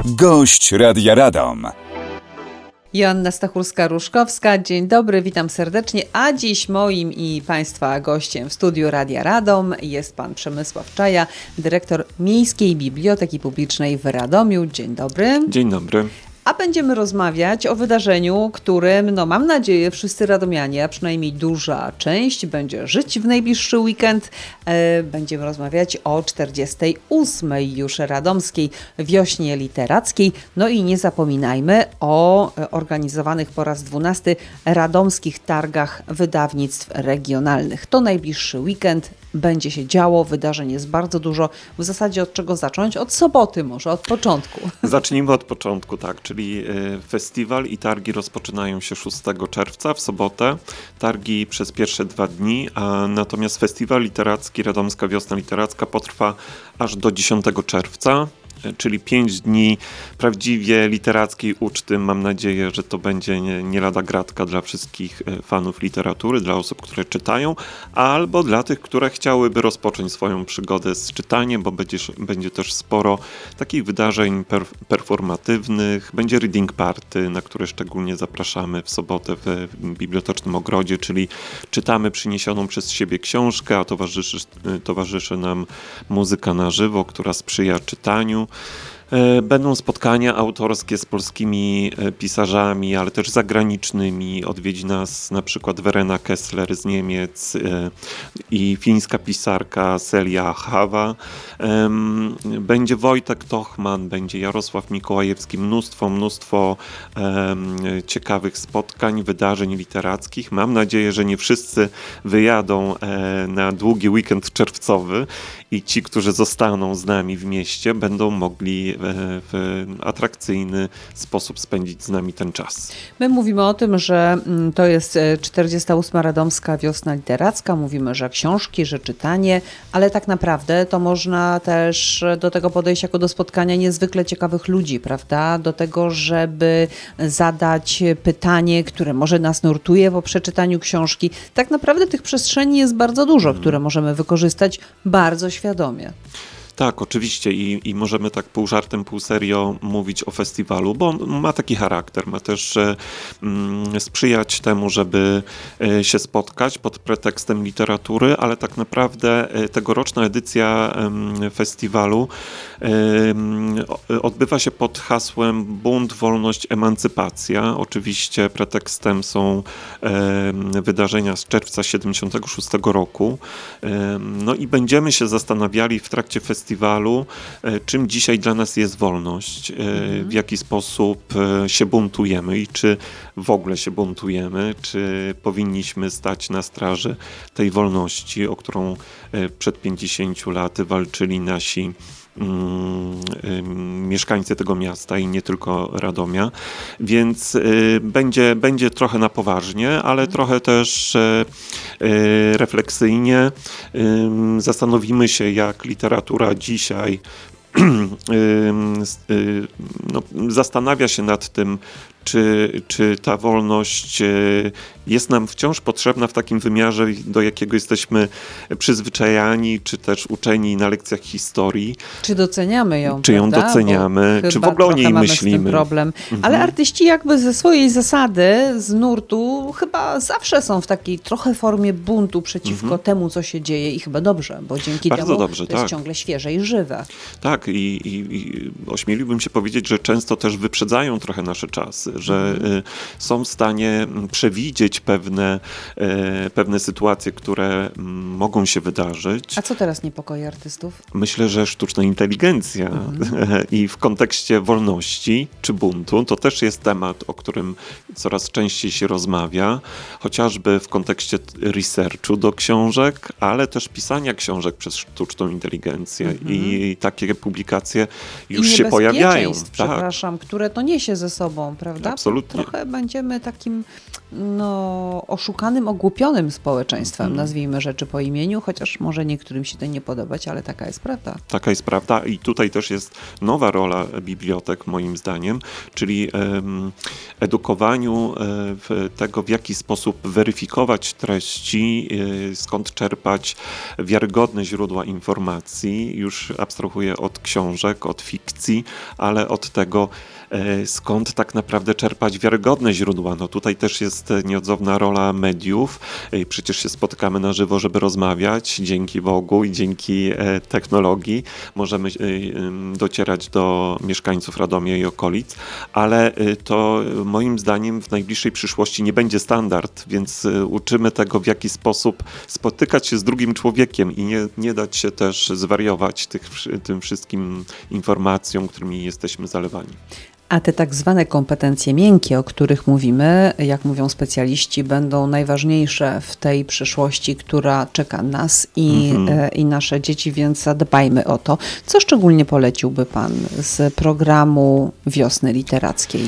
Gość Radia Radom. Joanna Stachurska-Ruszkowska, dzień dobry, witam serdecznie, a dziś moim i Państwa gościem w studiu Radia Radom jest Pan Przemysław Czaja, dyrektor Miejskiej Biblioteki Publicznej w Radomiu. Dzień dobry. Dzień dobry. A będziemy rozmawiać o wydarzeniu, którym, mam nadzieję, wszyscy radomianie, a przynajmniej duża część, będzie żyć w najbliższy weekend. Będziemy rozmawiać o 48. już radomskiej wiośnie literackiej. No i nie zapominajmy o organizowanych po raz 12 radomskich targach wydawnictw regionalnych. To najbliższy weekend. Będzie się działo, wydarzeń jest bardzo dużo. W zasadzie od czego zacząć? Od soboty może, od początku. Zacznijmy od początku, tak, czyli festiwal i targi rozpoczynają się 6 czerwca w sobotę. Targi przez pierwsze 2 dni, natomiast festiwal literacki, Radomska Wiosna Literacka potrwa aż do 10 czerwca. Czyli 5 dni prawdziwie literackiej uczty. Mam nadzieję, że to będzie nie lada gratka dla wszystkich fanów literatury, dla osób, które czytają, albo dla tych, które chciałyby rozpocząć swoją przygodę z czytaniem, bo będzie też sporo takich wydarzeń performatywnych. Będzie reading party, na które szczególnie zapraszamy w sobotę w Bibliotecznym Ogrodzie, czyli czytamy przyniesioną przez siebie książkę, a towarzyszy nam muzyka na żywo, która sprzyja czytaniu. Będą spotkania autorskie z polskimi pisarzami, ale też zagranicznymi. Odwiedzi nas na przykład Verena Kessler z Niemiec i fińska pisarka Celia Hawa. Będzie Wojtek Tochman, będzie Jarosław Mikołajewski. Mnóstwo ciekawych spotkań, wydarzeń literackich. Mam nadzieję, że nie wszyscy wyjadą na długi weekend czerwcowy i ci, którzy zostaną z nami w mieście, będą mogli w atrakcyjny sposób spędzić z nami ten czas. My mówimy o tym, że to jest 48. Radomska Wiosna Literacka. Mówimy, że książki, że czytanie, ale tak naprawdę to można też do tego podejść jako do spotkania niezwykle ciekawych ludzi, prawda? Do tego, żeby zadać pytanie, które może nas nurtuje po przeczytaniu książki. Tak naprawdę tych przestrzeni jest bardzo dużo, które możemy wykorzystać bardzo świadomie. Tak, oczywiście i możemy tak pół żartem, pół serio mówić o festiwalu, bo on ma taki charakter, ma też sprzyjać temu, żeby się spotkać pod pretekstem literatury, ale tak naprawdę tegoroczna edycja festiwalu odbywa się pod hasłem Bunt, Wolność, Emancypacja. Oczywiście pretekstem są wydarzenia z czerwca 76 roku. No i będziemy się zastanawiali w trakcie festiwalu, czym dzisiaj dla nas jest wolność, w jaki sposób się buntujemy i czy w ogóle się buntujemy, czy powinniśmy stać na straży tej wolności, o którą przed 50 laty walczyli nasi mieszkańcy tego miasta i nie tylko Radomia, więc będzie trochę na poważnie, ale trochę też refleksyjnie. Zastanowimy się, jak literatura dzisiaj zastanawia się nad tym, czy ta wolność jest nam wciąż potrzebna w takim wymiarze, do jakiego jesteśmy przyzwyczajani, czy też uczeni na lekcjach historii. Czy doceniamy ją, Czy ją prawda? doceniamy, czy w ogóle o niej myślimy. Z tym problem. Ale artyści jakby ze swojej zasady, z nurtu, chyba zawsze są w takiej trochę formie buntu przeciwko temu, co się dzieje i chyba dobrze, bo dzięki temu to jest ciągle świeże i żywe. Tak, i ośmieliłbym się powiedzieć, że często też wyprzedzają trochę nasze czasy, że są w stanie przewidzieć pewne sytuacje, które mogą się wydarzyć. A co teraz niepokoi artystów? Myślę, że sztuczna inteligencja i w kontekście wolności czy buntu to też jest temat, o którym coraz częściej się rozmawia, chociażby w kontekście researchu do książek, ale też pisania książek przez sztuczną inteligencję i takie publikacje już się pojawiają. Przepraszam, które to niesie ze sobą, prawda? prawda? Absolutnie. Trochę będziemy takim oszukanym, ogłupionym społeczeństwem, nazwijmy rzeczy po imieniu, chociaż może niektórym się to nie podobać, ale taka jest prawda. Taka jest prawda i tutaj też jest nowa rola bibliotek moim zdaniem, czyli edukowaniu tego, w jaki sposób weryfikować treści, skąd czerpać wiarygodne źródła informacji. Już abstrahuję od książek, od fikcji, ale od tego, skąd tak naprawdę czerpać wiarygodne źródła. No tutaj też jest nieodzowna rola mediów. Przecież się spotykamy na żywo, żeby rozmawiać. Dzięki Bogu i dzięki technologii możemy docierać do mieszkańców Radomia i okolic, ale to moim zdaniem w najbliższej przyszłości nie będzie standard, więc uczymy tego, w jaki sposób spotykać się z drugim człowiekiem i nie dać się też zwariować tym wszystkim informacjom, którymi jesteśmy zalewani. A te tak zwane kompetencje miękkie, o których mówimy, jak mówią specjaliści, będą najważniejsze w tej przyszłości, która czeka nas i nasze dzieci, więc zadbajmy o to. Co szczególnie poleciłby Pan z programu Wiosny Literackiej?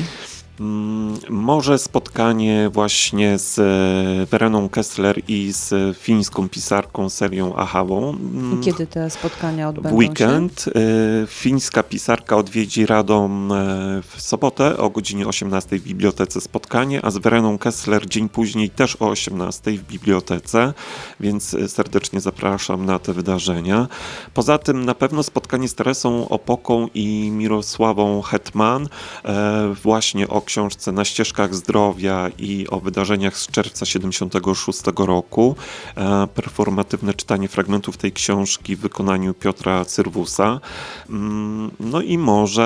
Może spotkanie właśnie z Wereną Kessler i z fińską pisarką Serią Ahawą. Kiedy te spotkania odbędą w weekend. się? Fińska pisarka odwiedzi Radom w sobotę o godzinie 18 w bibliotece spotkanie, a z Wereną Kessler dzień później też o 18 w bibliotece, więc serdecznie zapraszam na te wydarzenia. Poza tym na pewno spotkanie z Teresą Opoką i Mirosławą Hetman właśnie o książce Na ścieżkach zdrowia i o wydarzeniach z czerwca 76 roku. Performatywne czytanie fragmentów tej książki w wykonaniu Piotra Cyrwusa. No i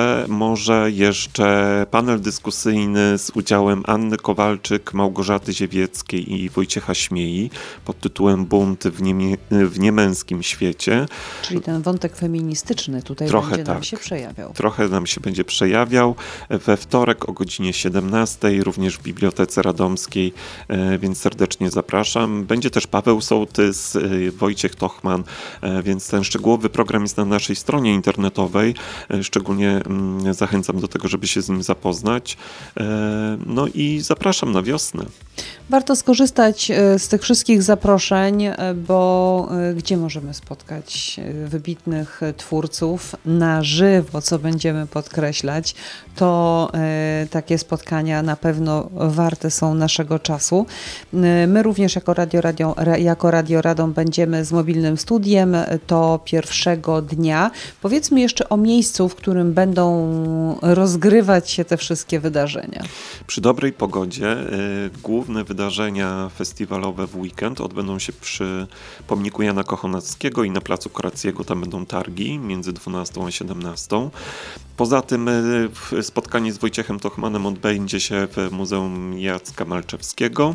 może jeszcze panel dyskusyjny z udziałem Anny Kowalczyk, Małgorzaty Ziewieckiej i Wojciecha Śmiei pod tytułem Bunt w niemęskim świecie. Czyli ten wątek feministyczny tutaj Trochę będzie nam tak. się przejawiał. Trochę nam się będzie przejawiał. We wtorek o godzinie 17, również w Bibliotece Radomskiej, więc serdecznie zapraszam. Będzie też Paweł Sołtys, Wojciech Tochman, więc ten szczegółowy program jest na naszej stronie internetowej. Szczególnie zachęcam do tego, żeby się z nim zapoznać. No i zapraszam na wiosnę. Warto skorzystać z tych wszystkich zaproszeń, bo gdzie możemy spotkać wybitnych twórców na żywo, co będziemy podkreślać, to takie spotkania na pewno warte są naszego czasu. My również jako Radio Radom będziemy z mobilnym studiem to pierwszego dnia. Powiedzmy jeszcze o miejscu, w którym będą rozgrywać się te wszystkie wydarzenia. Przy dobrej pogodzie główne wydarzenia festiwalowe w weekend odbędą się przy pomniku Jana Kochanowskiego i na placu Korackiego. Tam będą targi między 12 a 17. Poza tym spotkanie z Wojciechem Tochmanem odbędzie się w Muzeum Jacka Malczewskiego.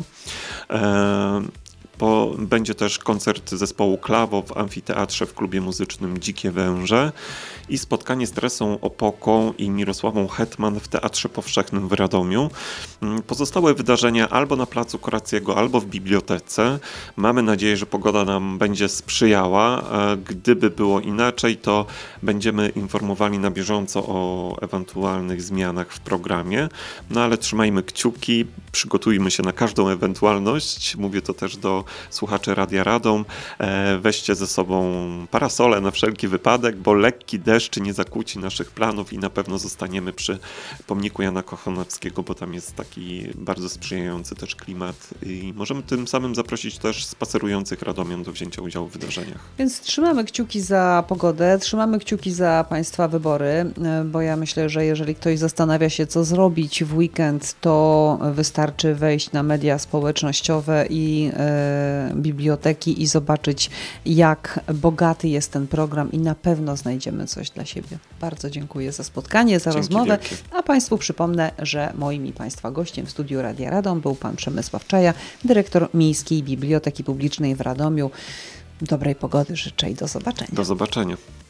Będzie też koncert zespołu Klawo w amfiteatrze w klubie muzycznym Dzikie Węże i spotkanie z Teresą Opoką i Mirosławą Hetman w Teatrze Powszechnym w Radomiu. Pozostałe wydarzenia albo na placu Korackiego, albo w bibliotece. Mamy nadzieję, że pogoda nam będzie sprzyjała. Gdyby było inaczej, to będziemy informowali na bieżąco o ewentualnych zmianach w programie. No ale trzymajmy kciuki, przygotujmy się na każdą ewentualność. Mówię to też do słuchaczy Radia Radom. Weźcie ze sobą parasole na wszelki wypadek, bo lekki deszcz nie zakłóci naszych planów i na pewno zostaniemy przy pomniku Jana Kochanowskiego, bo tam jest taki bardzo sprzyjający też klimat i możemy tym samym zaprosić też spacerujących radomian do wzięcia udziału w wydarzeniach. Więc trzymamy kciuki za pogodę, trzymamy kciuki za Państwa wybory, bo ja myślę, że jeżeli ktoś zastanawia się, co zrobić w weekend, to wystarczy wejść na media społecznościowe i biblioteki i zobaczyć, jak bogaty jest ten program i na pewno znajdziemy coś dla siebie. Bardzo dziękuję za spotkanie, za rozmowę, wielkie. a Państwu przypomnę, że moim i Państwa gościem w studiu Radia Radom był Pan Przemysław Czaja, dyrektor Miejskiej Biblioteki Publicznej w Radomiu. Dobrej pogody życzę i do zobaczenia. Do zobaczenia.